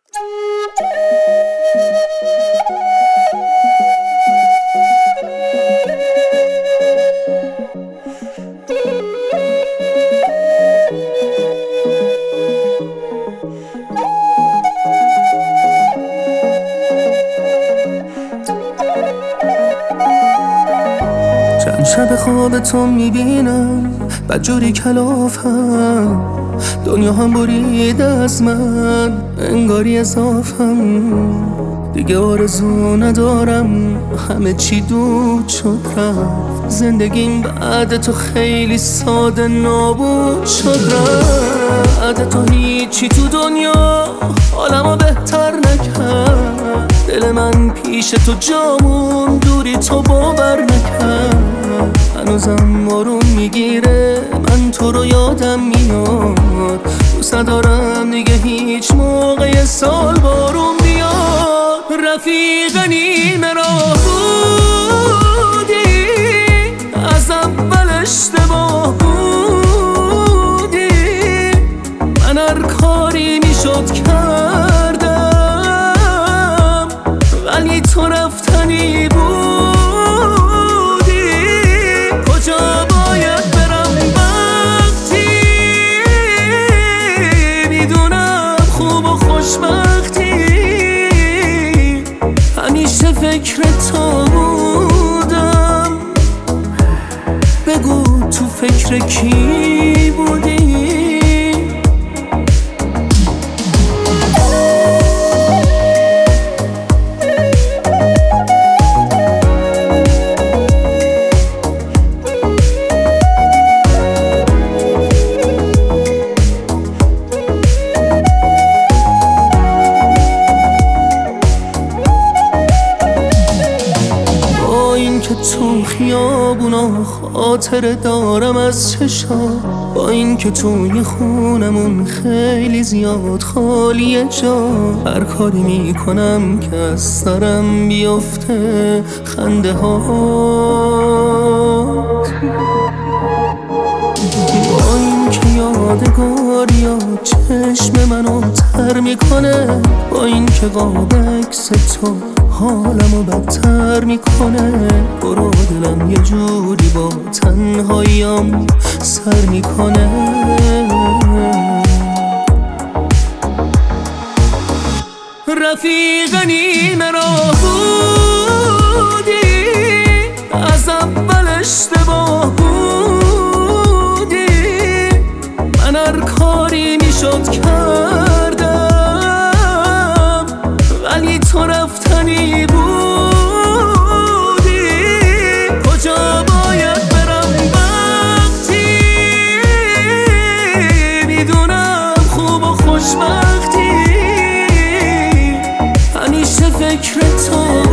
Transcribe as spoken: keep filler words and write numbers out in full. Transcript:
چند شب خواب تو میبینم بدجوری کلافم، دنیا هم برید از من انگاری اضافم. دیگه آرزو ندارم، همه چی دود شد رفت. زندگیم بعد تو خیلی ساده نابود شد رفت. بعد تو هیچی تو دنیا حالمو بهتر نکرد. دل من پیش تو جامون، دوری تو باور نکرد. هنوزم آروم میگیره، من تو رو یادم میاد. دوست ندارم دیگه هیچ موقع سال بارون بیاد. رفیق نیمه راه بودی، از اول اشتباه بودی. من هر کاری میشد کردم، ولی تو رفتنی بودی. کجا باید برم وقتی میدونم خوب و خوشبختی؟ همیشه فکر تو بودم، بگو تو فکر کی بودی؟ که تو خیابونا خاطره دارم از چشا، با این که توی خونمون خیلی زیاد خالیه جا. هر کاری میکنم که از سرم بیفته خنده ها، با این که یادگاریا چشم منو تر میکنه. با این که قاب عکس تو حالمو بدتر میکنه. برو دلم یه جوری با تنهاییام سر میکنه. رفیق نیمه راه بودی، از اول اشتباه بودی. من هر کاری میشد کردم، ولی تو رفتنی بودی. کجا باید برم وقتی میدونم خوب و خوشبختی؟ همیشه فکر تو